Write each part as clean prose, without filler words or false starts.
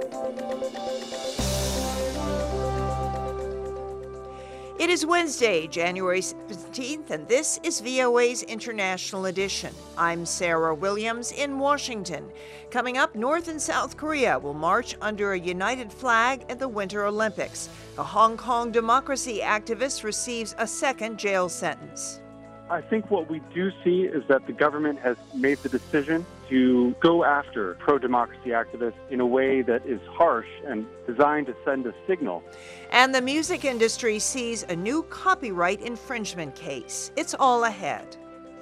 It is Wednesday, January 17th, and this is VOA's International Edition. I'm Sarah Williams in Washington. Coming up, North and South Korea will march under a united flag at the Winter Olympics. A Hong Kong democracy activist receives a second jail sentence. I think what we do see is that the government has made the decision to go after pro-democracy activists in a way that is harsh and designed to send a signal. And the music industry sees a new copyright infringement case. It's all ahead.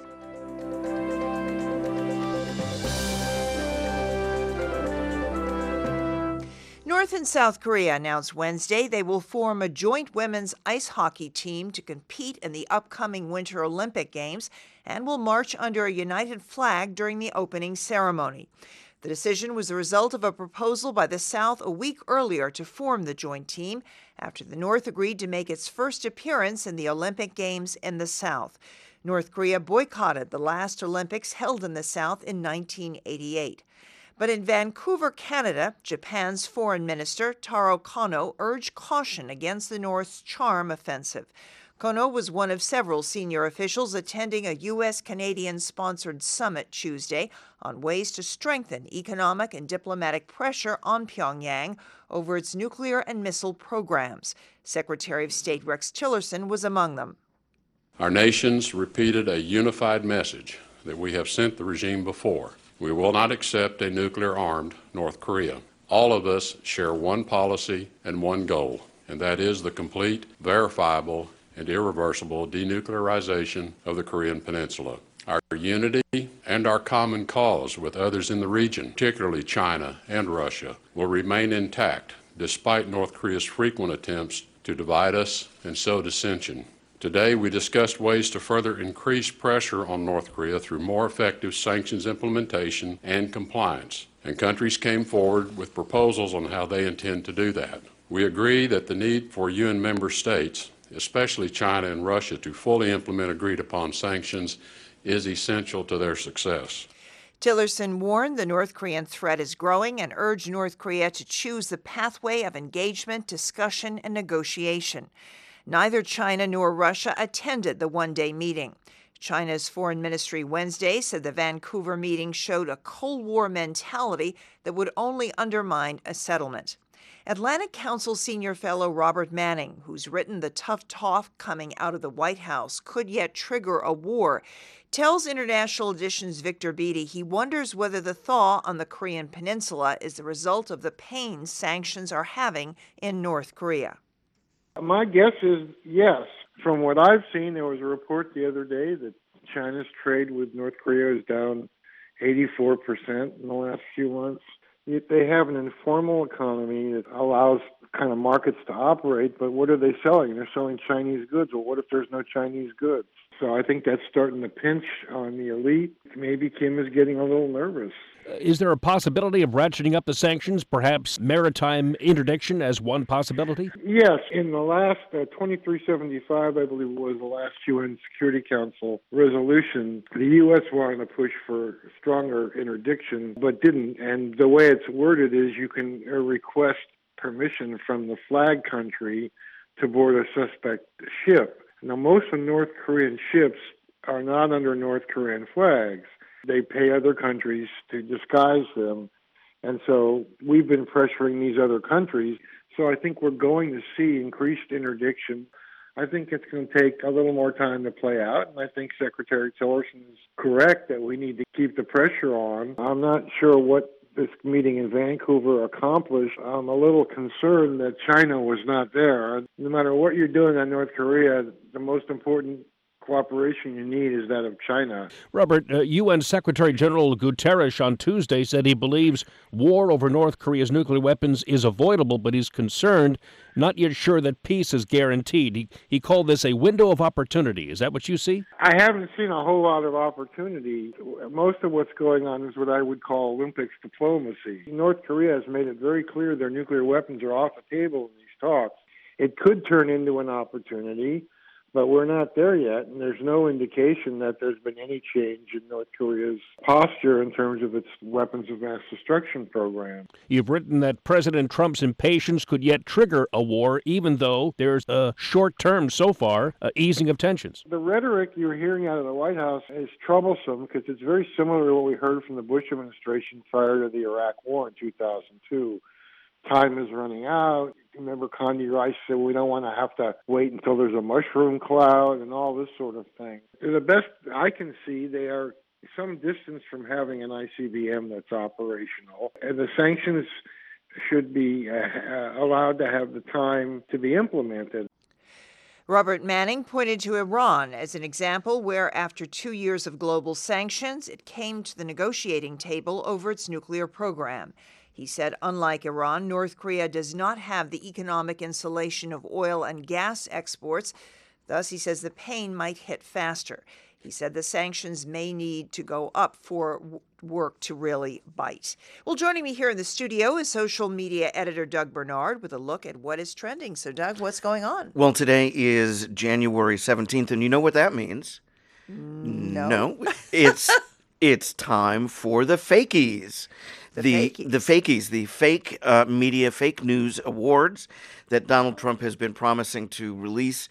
North and South Korea announced Wednesday they will form a joint women's ice hockey team to compete in the upcoming Winter Olympic Games and will march under a united flag during the opening ceremony. The decision was the result of a proposal by the South a week earlier to form the joint team after the North agreed to make its first appearance in the Olympic Games in the South. North Korea boycotted the last Olympics held in the South in 1988. But in Vancouver, Canada, Japan's Foreign Minister Taro Kono urged caution against the North's charm offensive. Kono was one of several senior officials attending a U.S.-Canadian-sponsored summit Tuesday on ways to strengthen economic and diplomatic pressure on Pyongyang over its nuclear and missile programs. Secretary of State Rex Tillerson was among them. Our nations repeated a unified message that we have sent the regime before. We will not accept a nuclear-armed North Korea. All of us share one policy and one goal, and that is the complete, verifiable, and irreversible denuclearization of the Korean Peninsula. Our unity and our common cause with others in the region, particularly China and Russia, will remain intact despite North Korea's frequent attempts to divide us and sow dissension. Today, we discussed ways to further increase pressure on North Korea through more effective sanctions implementation and compliance, and countries came forward with proposals on how they intend to do that. We agree that the need for UN member states, especially China and Russia, to fully implement agreed-upon sanctions is essential to their success. Tillerson warned the North Korean threat is growing and urged North Korea to choose the pathway of engagement, discussion, and negotiation. Neither China nor Russia attended the one-day meeting. China's foreign ministry Wednesday said the Vancouver meeting showed a Cold War mentality that would only undermine a settlement. Atlantic Council senior fellow Robert Manning, who's written the tough talk coming out of the White House could yet trigger a war, tells International Edition's Victor Beattie he wonders whether the thaw on the Korean Peninsula is the result of the pain sanctions are having in North Korea. My guess is yes. From what I've seen, there was a report the other day that China's trade with North Korea is down 84% in the last few months. They have an informal economy that allows kind of markets to operate, but what are they selling? They're selling Chinese goods. Well, what if there's no Chinese goods? So I think that's starting to pinch on the elite. Maybe Kim is getting a little nervous. Is there a possibility of ratcheting up the sanctions, perhaps maritime interdiction as one possibility? Yes. In the last 2375, I believe it was the last UN Security Council resolution, the U.S. wanted to push for stronger interdiction, but didn't. And the way it's worded is you can request permission from the flag country to board a suspect ship. Now, most of North Korean ships are not under North Korean flags. They pay other countries to disguise them. And so we've been pressuring these other countries. So I think we're going to see increased interdiction. I think it's going to take a little more time to play out. And I think Secretary Tillerson is correct that we need to keep the pressure on. I'm not sure what this meeting in Vancouver accomplished. I'm a little concerned that China was not there. No matter what you're doing on North Korea, the most important cooperation you need is that of China. Robert, UN Secretary General Guterres on Tuesday said he believes war over North Korea's nuclear weapons is avoidable, but he's concerned, not yet sure that peace is guaranteed. He called this a window of opportunity. Is that what you see? I haven't seen a whole lot of opportunity. Most of what's going on is what I would call Olympics diplomacy. North Korea has made it very clear their nuclear weapons are off the table in these talks. It could turn into an opportunity, But we're not there yet, and there's no indication that there's been any change in North Korea's posture in terms of its weapons of mass destruction program. You've written that President Trump's impatience could yet trigger a war, even though there's a short-term, so far, easing of tensions. The rhetoric you're hearing out of the White House is troublesome because it's very similar to what we heard from the Bush administration prior to the Iraq War in 2002. Time is running out. Remember, Condi Rice said we don't want to have to wait until there's a mushroom cloud and all this sort of thing. The best I can see, they are some distance from having an ICBM that's operational, and the sanctions should be allowed to have the time to be implemented. Robert Manning pointed to Iran as an example where, after 2 years of global sanctions, it came to the negotiating table over its nuclear program. He said, unlike Iran, North Korea does not have the economic insulation of oil and gas exports. Thus, he says the pain might hit faster. He said the sanctions may need to go up for work to really bite. Well, joining me here in the studio is social media editor Doug Bernard with a look at what is trending. So, Doug, what's going on? Well, today is January 17th, and you know what that means? No. It's time for the fakies. The fakies, the fake media, fake news awards that Donald Trump has been promising to release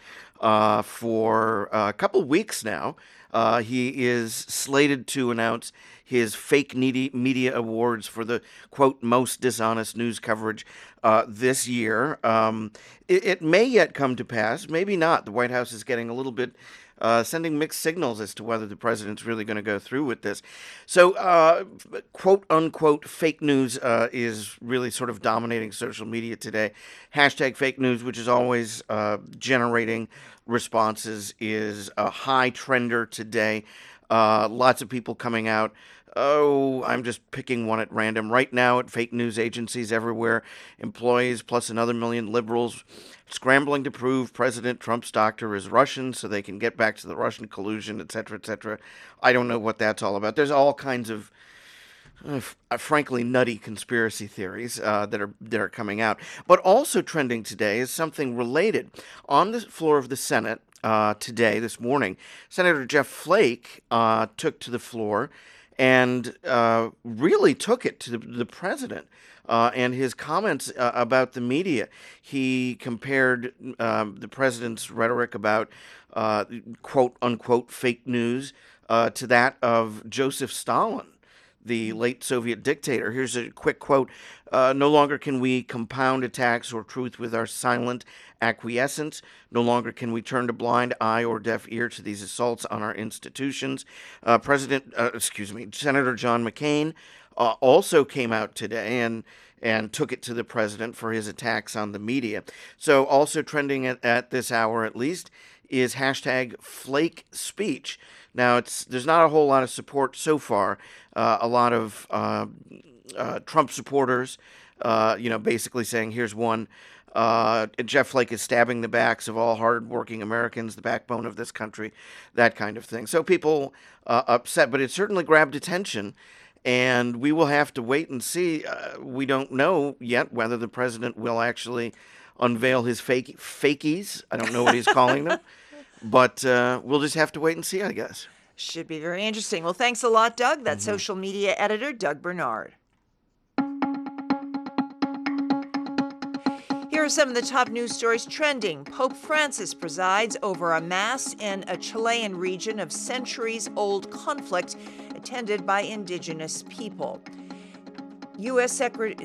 for a couple weeks now. He is slated to announce his fake media awards for the, quote, most dishonest news coverage this year. It may yet come to pass, maybe not. The White House is getting a little bit sending mixed signals as to whether the president's really going to go through with this. So, quote-unquote fake news is really sort of dominating social media today. Hashtag fake news, which is always generating responses, is a high trender today. Lots of people coming out. Oh, I'm just picking one at random. Right now at fake news agencies everywhere, employees plus another million liberals scrambling to prove President Trump's doctor is Russian so they can get back to the Russian collusion, et cetera, et cetera. I don't know what that's all about. There's all kinds of frankly nutty conspiracy theories that are coming out. But also trending today is something related. On the floor of the Senate today, this morning, Senator Jeff Flake took to the floor and really took it to the president and his comments about the media. He compared the president's rhetoric about quote-unquote fake news to that of Joseph Stalin, the late Soviet dictator. Here's a quick quote. No longer can we compound attacks or truth with our silent acquiescence. No longer can we turn a blind eye or deaf ear to these assaults on our institutions. Senator John McCain also came out today and took it to the president for his attacks on the media. So also trending at this hour at least is hashtag Flake Speech. Now, there's not a whole lot of support so far. A lot of Trump supporters, basically saying, here's one. Jeff Flake is stabbing the backs of all hardworking Americans, the backbone of this country, that kind of thing. So people upset, but it certainly grabbed attention. And we will have to wait and see. We don't know yet whether the president will actually unveil his fakies. I don't know what he's calling them. But we'll just have to wait and see, I guess. Should be very interesting. Well, thanks a lot, Doug. That's social media editor Doug Bernard. Here are some of the top news stories trending. Pope Francis presides over a mass in a Chilean region of centuries-old conflict attended by indigenous people. U.S. Ambassador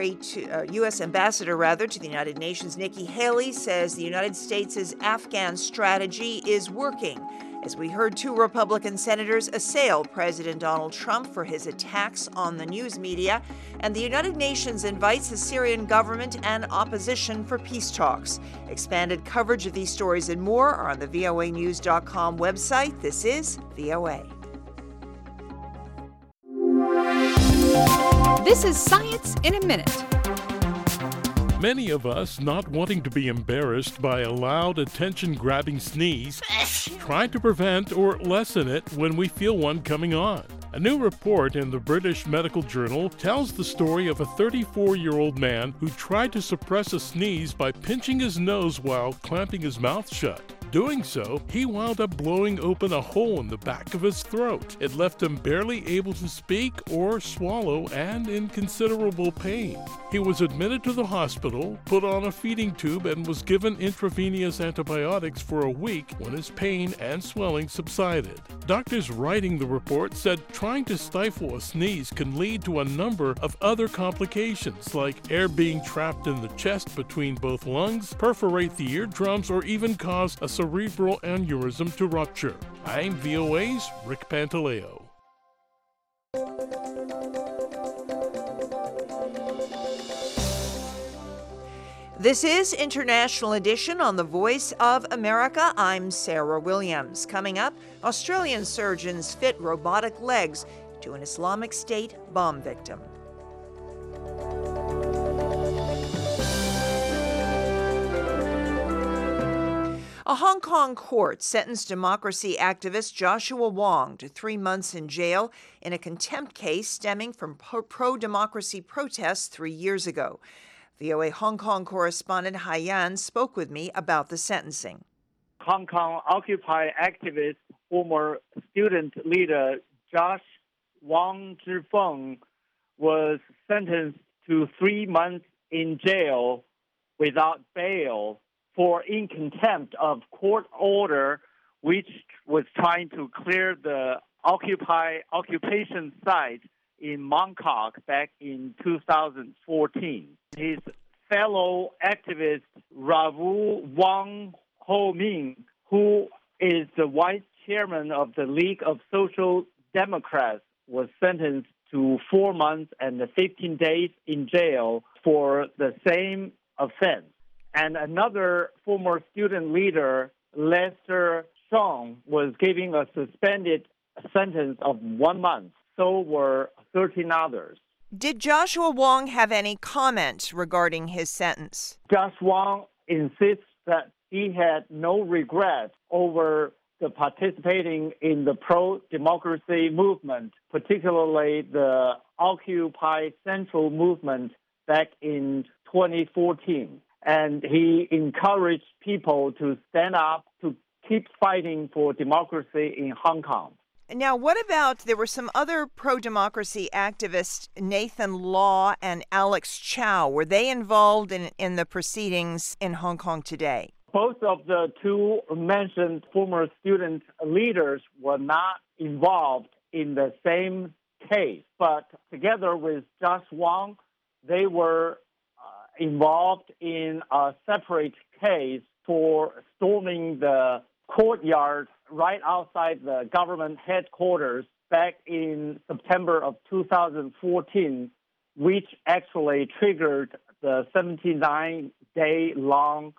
to the United Nations, Nikki Haley, says the United States' Afghan strategy is working. As we heard, 2 Republican senators assail President Donald Trump for his attacks on the news media, and the United Nations invites the Syrian government and opposition for peace talks. Expanded coverage of these stories and more are on the voanews.com website. This is VOA. This is Science in a Minute. Many of us, not wanting to be embarrassed by a loud, attention-grabbing sneeze, try to prevent or lessen it when we feel one coming on. A new report in the British Medical Journal tells the story of a 34-year-old man who tried to suppress a sneeze by pinching his nose while clamping his mouth shut. Doing so, he wound up blowing open a hole in the back of his throat. It left him barely able to speak or swallow and in considerable pain. He was admitted to the hospital, put on a feeding tube, and was given intravenous antibiotics for a week when his pain and swelling subsided. Doctors writing the report said trying to stifle a sneeze can lead to a number of other complications, like air being trapped in the chest between both lungs, perforate the eardrums, or even cause a cerebral aneurysm to rupture. I'm VOA's Rick Pantaleo. This is International Edition on the Voice of America. I'm Sarah Williams. Coming up, Australian surgeons fit robotic legs to an Islamic State bomb victim. A Hong Kong court sentenced democracy activist Joshua Wong to 3 months in jail in a contempt case stemming from pro-democracy protests 3 years ago. VOA Hong Kong correspondent Hai Yan spoke with me about the sentencing. Hong Kong Occupy activist, former student leader Josh Wong Zhifeng was sentenced to 3 months in jail without bail for in contempt of court order, which was trying to clear the occupation site in Mong Kok back in 2014. His fellow activist Ravu Wong Ho Ming, who is the vice chairman of the League of Social Democrats, was sentenced to 4 months and 15 days in jail for the same offense. And another former student leader, Lester Song, was given a suspended sentence of 1 month. So were 13 others. Did Joshua Wong have any comments regarding his sentence? Josh Wong insists that he had no regrets over the participating in the pro-democracy movement, particularly the Occupy Central movement back in 2014. And he encouraged people to stand up to keep fighting for democracy in Hong Kong. Now, what about, there were some other pro-democracy activists, Nathan Law and Alex Chow. Were they involved in the proceedings in Hong Kong today? Both of the two mentioned former student leaders were not involved in the same case, but together with Josh Wong, they were involved in a separate case for storming the courtyard right outside the government headquarters back in September of 2014, which actually triggered the 79-day-long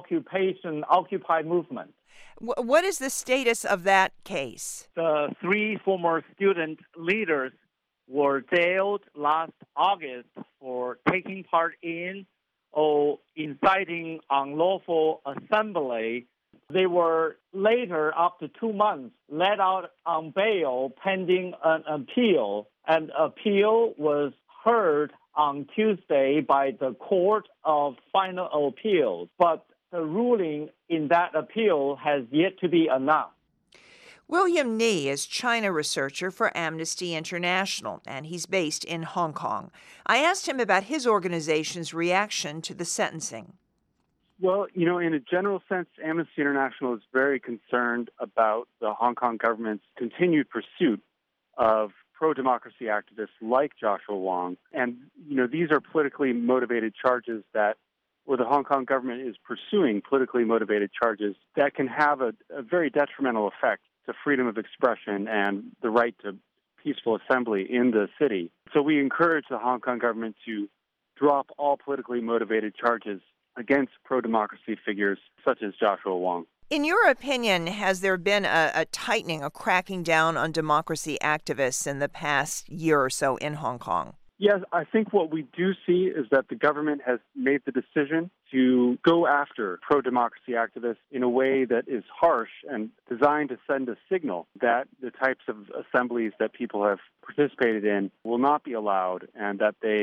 Occupy movement. What is the status of that case? The 3 former student leaders were jailed last August for taking part in or inciting unlawful assembly. They were later, after 2 months, let out on bail pending an appeal. An appeal was heard on Tuesday by the Court of Final Appeals, but the ruling in that appeal has yet to be announced. William Ni is China researcher for Amnesty International, and he's based in Hong Kong. I asked him about his organization's reaction to the sentencing. Well, in a general sense, Amnesty International is very concerned about the Hong Kong government's continued pursuit of pro-democracy activists like Joshua Wong. And, these are politically motivated charges where the Hong Kong government is pursuing politically motivated charges that can have a very detrimental effect to freedom of expression and the right to peaceful assembly in the city. So we encourage the Hong Kong government to drop all politically motivated charges against pro-democracy figures such as Joshua Wong. In your opinion, has there been a tightening, a cracking down on democracy activists in the past year or so in Hong Kong? Yes, I think what we do see is that the government has made the decision to go after pro-democracy activists in a way that is harsh and designed to send a signal that the types of assemblies that people have participated in will not be allowed and that they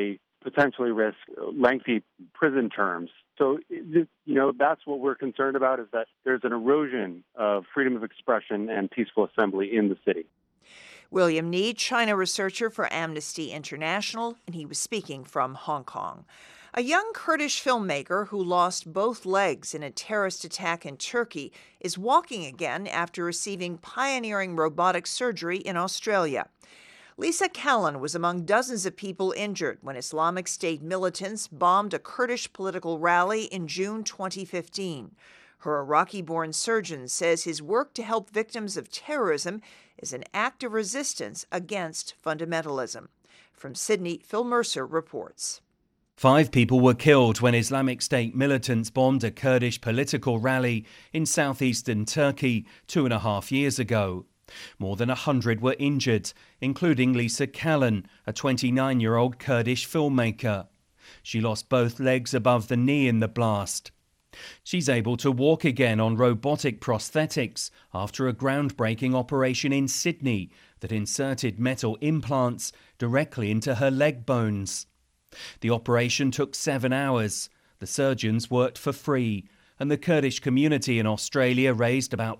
potentially risk lengthy prison terms. So, that's what we're concerned about, is that there's an erosion of freedom of expression and peaceful assembly in the city. William Need, China researcher for Amnesty International, and he was speaking from Hong Kong. A young Kurdish filmmaker who lost both legs in a terrorist attack in Turkey is walking again after receiving pioneering robotic surgery in Australia. Lisa Callan was among dozens of people injured when Islamic State militants bombed a Kurdish political rally in June 2015. Her Iraqi-born surgeon says his work to help victims of terrorism is an act of resistance against fundamentalism. From Sydney, Phil Mercer reports. 5 people were killed when Islamic State militants bombed a Kurdish political rally in southeastern Turkey 2.5 years ago. More than 100 were injured, including Lisa Callan, a 29-year-old Kurdish filmmaker. She lost both legs above the knee in the blast. She's able to walk again on robotic prosthetics after a groundbreaking operation in Sydney that inserted metal implants directly into her leg bones. The operation took 7 hours. The surgeons worked for free, and the Kurdish community in Australia raised about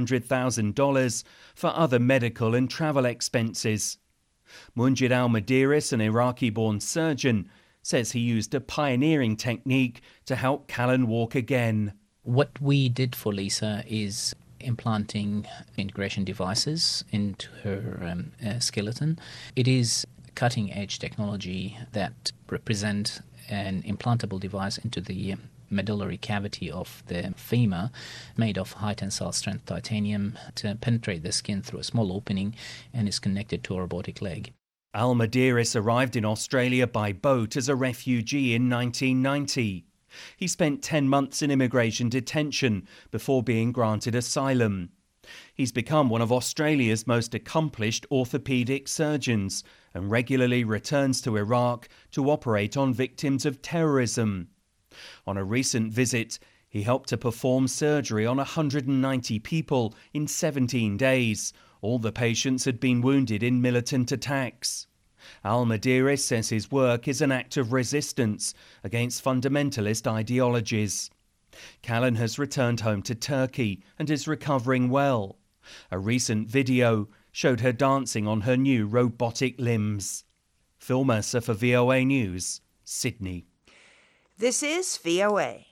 $400,000 for other medical and travel expenses. Munjid al-Madiris, an Iraqi-born surgeon, says he used a pioneering technique to help Callan walk again. What we did for Lisa is implanting integration devices into her skeleton. It is cutting-edge technology that represent an implantable device into the medullary cavity of the femur, made of high tensile strength titanium to penetrate the skin through a small opening, and is connected to a robotic leg. Al-Madiris arrived in Australia by boat as a refugee in 1990. He spent 10 months in immigration detention before being granted asylum. He's become one of Australia's most accomplished orthopaedic surgeons and regularly returns to Iraq to operate on victims of terrorism. On a recent visit, he helped to perform surgery on 190 people in 17 days. All the patients had been wounded in militant attacks. Al-Madiris says his work is an act of resistance against fundamentalist ideologies. Callan has returned home to Turkey and is recovering well. A recent video showed her dancing on her new robotic limbs. Phil Mercer for VOA News, Sydney. This is VOA.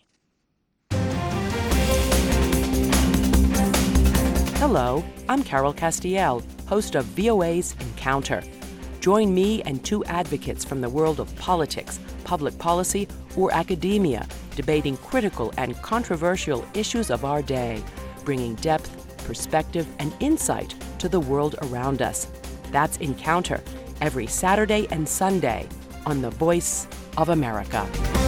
Hello, I'm Carol Castiel, host of VOA's Encounter. Join me and 2 advocates from the world of politics, public policy, or academia, debating critical and controversial issues of our day, bringing depth, perspective, and insight to the world around us. That's Encounter, every Saturday and Sunday on The Voice of America.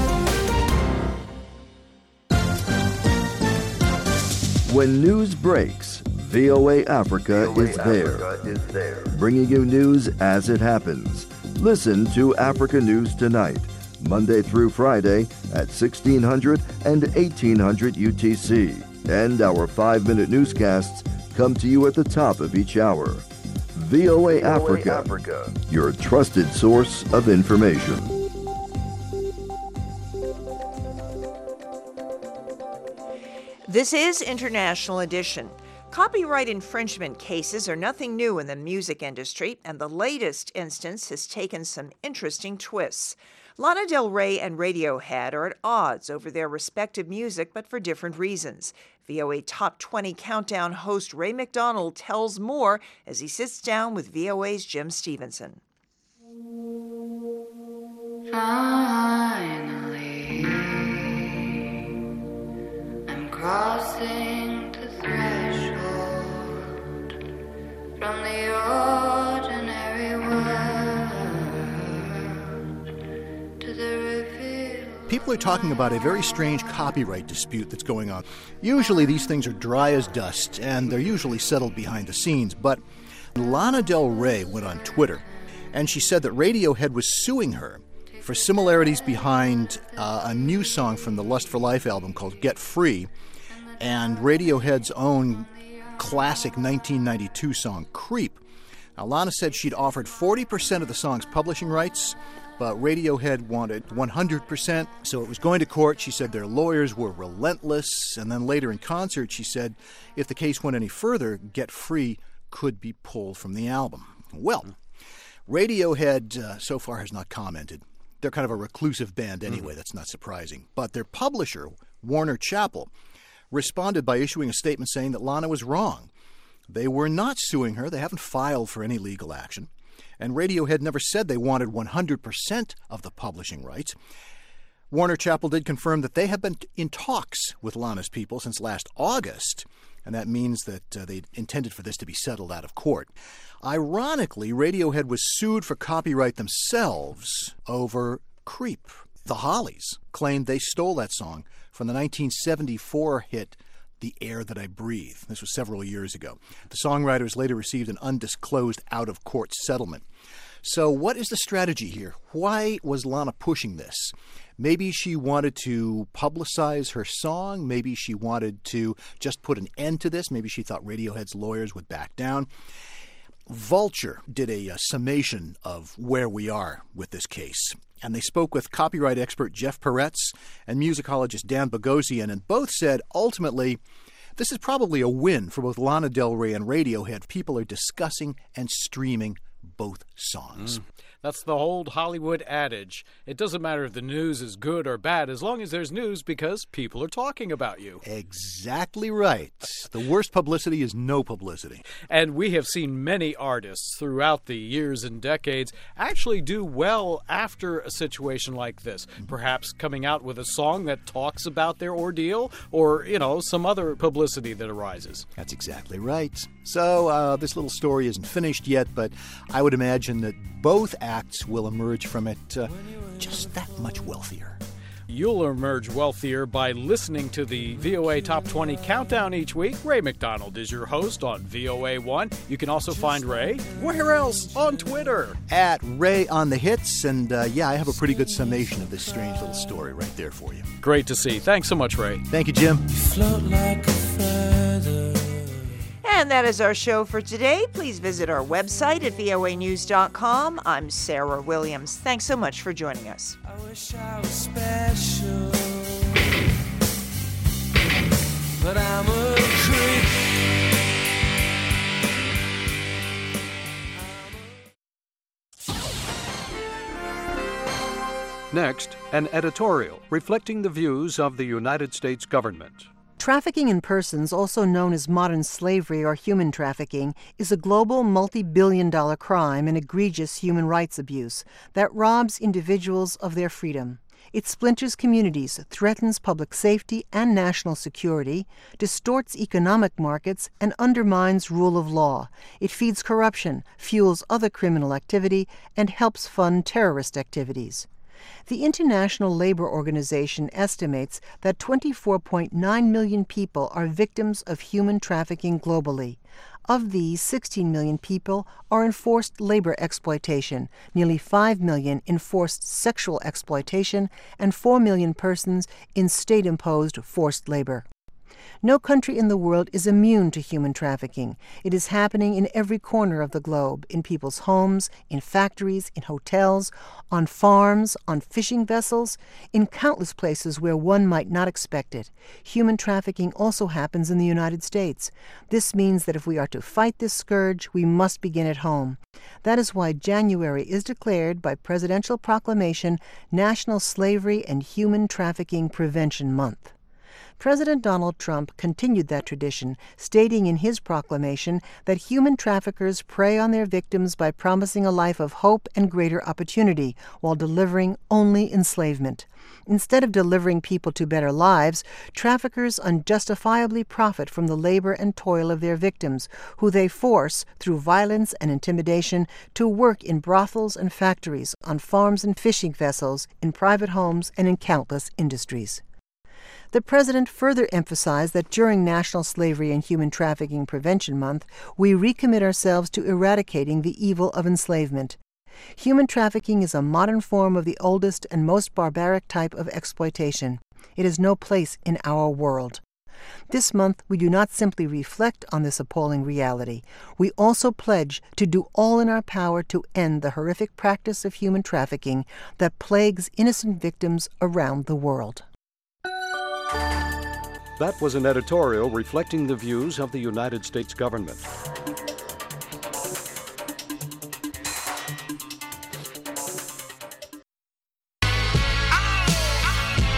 When news breaks, VOA Africa is there, bringing you news as it happens. Listen to Africa News Tonight, Monday through Friday at 1600 and 1800 UTC. And our 5-minute newscasts come to you at the top of each hour. VOA Africa, your trusted source of information. This is International Edition. Copyright infringement cases are nothing new in the music industry, and the latest instance has taken some interesting twists. Lana Del Rey and Radiohead are at odds over their respective music, but for different reasons. VOA Top 20 Countdown host Ray McDonald tells more as he sits down with VOA's Jim Stevenson. Finally, I'm crossing the threshold from the ordinary world to the revealed. People are talking about a very strange copyright dispute that's going on. Usually these things are dry as dust, and they're usually settled behind the scenes, but Lana Del Rey went on Twitter, and she said that Radiohead was suing her for similarities behind a new song from the Lust for Life album called Get Free, and Radiohead's own classic 1992 song, Creep. Now, Lana said she'd offered 40% of the song's publishing rights but Radiohead wanted 100%, so it was going to court. She said their lawyers were relentless, and then later in concert she said if the case went any further, Get Free could be pulled from the album. Well, Radiohead so far has not commented. They're kind of a reclusive band anyway, that's not surprising. But their publisher, Warner Chappell, responded by issuing a statement saying that Lana was wrong. They were not suing her. They haven't filed for any legal action. And Radiohead never said they wanted 100% of the publishing rights. Warner Chappell did confirm that they have been in talks with Lana's people since last August, and that means that they intended for this to be settled out of court. Ironically, Radiohead was sued for copyright themselves over Creep. The Hollies claimed they stole that song from the 1974 hit The Air That I Breathe. This was several years ago. The songwriters later received an undisclosed out-of-court settlement. So what is the strategy here? Why was Lana pushing this? Maybe she wanted to publicize her song. Maybe she wanted to just put an end to this. Maybe she thought Radiohead's lawyers would back down. Vulture did a summation of where we are with this case. And they spoke with copyright expert Jeff Peretz and musicologist Dan Bogosian, and both said, ultimately, this is probably a win for both Lana Del Rey and Radiohead. People are discussing and streaming both songs. That's the old Hollywood adage. It doesn't matter if the news is good or bad as long as there's news because people are talking about you. Exactly right. The worst publicity is no publicity. And we have seen many artists throughout the years and decades actually do well after a situation like this. Perhaps coming out with a song that talks about their ordeal or, some other publicity that arises. That's exactly right. So this little story isn't finished yet, but I would imagine that both acts will emerge from it just that much wealthier. You'll emerge wealthier by listening to the VOA Top 20 Countdown each week. Ray McDonald is your host on VOA1. You can also find Ray, where else? On Twitter. At Ray on the Hits. And I have a pretty good summation of this strange little story right there for you. Great to see. Thanks so much, Ray. Thank you, Jim. You float like a feather. And that is our show for today. Please visit our website at voanews.com. I'm Sarah Williams. Thanks so much for joining us. I wish I was special, but I'm a creep. Next, an editorial reflecting the views of the United States government. Trafficking in persons, also known as modern slavery or human trafficking, is a global multi-billion-dollar crime and egregious human rights abuse that robs individuals of their freedom. It splinters communities, threatens public safety and national security, distorts economic markets, and undermines rule of law. It feeds corruption, fuels other criminal activity, and helps fund terrorist activities. The International Labor Organization estimates that 24.9 million people are victims of human trafficking globally. Of these, 16 million people are in forced labor exploitation, nearly 5 million in forced sexual exploitation, and 4 million persons in state-imposed forced labor. No country in the world is immune to human trafficking. It is happening in every corner of the globe, in people's homes, in factories, in hotels, on farms, on fishing vessels, in countless places where one might not expect it. Human trafficking also happens in the United States. This means that if we are to fight this scourge, we must begin at home. That is why January is declared by presidential proclamation National Slavery and Human Trafficking Prevention Month. President Donald Trump continued that tradition, stating in his proclamation that human traffickers prey on their victims by promising a life of hope and greater opportunity, while delivering only enslavement. Instead of delivering people to better lives, traffickers unjustifiably profit from the labor and toil of their victims, who they force, through violence and intimidation, to work in brothels and factories, on farms and fishing vessels, in private homes, and in countless industries. The President further emphasized that during National Slavery and Human Trafficking Prevention Month, we recommit ourselves to eradicating the evil of enslavement. Human trafficking is a modern form of the oldest and most barbaric type of exploitation. It has no place in our world. This month, we do not simply reflect on this appalling reality. We also pledge to do all in our power to end the horrific practice of human trafficking that plagues innocent victims around the world. That was an editorial reflecting the views of the United States government.